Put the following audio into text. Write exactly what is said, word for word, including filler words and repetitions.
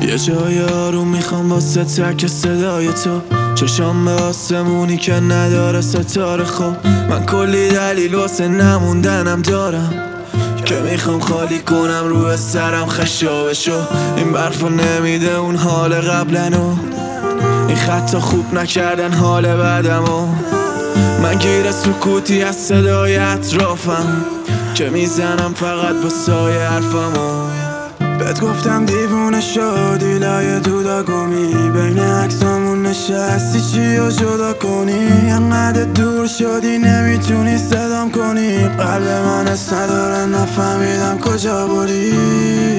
یه جای آروم میخوام واسه تک صدای تو، چشام به آسمونی که نداره ستاره. خب من کلی دلیل واسه نموندنم دارم که میخوام خالی کنم روی سرم خشابشو. این برفا نمیده اون حال قبلنو، این خطا خوب نکردن حال بعدمو. من گیر سکوتی از صدای اطرافم که میزنم فقط با سایه حرفمو. بهت گفتم دیوونه شدی لایه دودا گمی، بین عکسامون نشستی چی رو جدا کنی. انقدر دور شدی نمیتونی صدام کنی، قلب من اس نداره نفهمیدم کجا بودی.